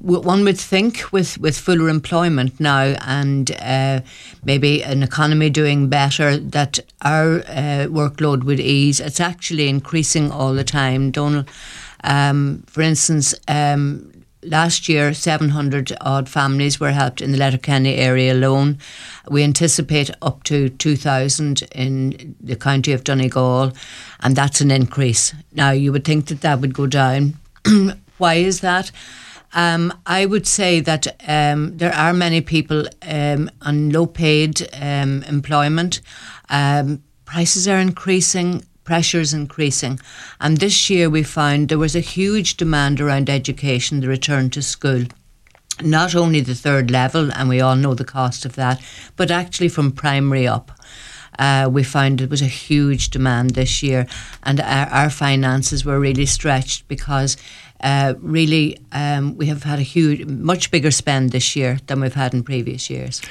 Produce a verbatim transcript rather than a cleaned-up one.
one would think with, with fuller employment now and uh, maybe an economy doing better that our uh, workload would ease. It's actually increasing all the time, Donal. Um, for instance, um, last year, seven hundred odd families were helped in the Letterkenny area alone. We anticipate up to two thousand in the county of Donegal, and that's an increase. Now, you would think that that would go down. Why is that? Um, I would say that um, there are many people um, on low-paid um, employment. Um, prices are increasing, pressures increasing. And this year we found there was a huge demand around education, the return to school. Not only the third level, and we all know the cost of that, but actually from primary up. Uh, we found it was a huge demand this year, and our, our finances were really stretched because uh, really um, we have had a huge, much bigger spend this year than we've had in previous years.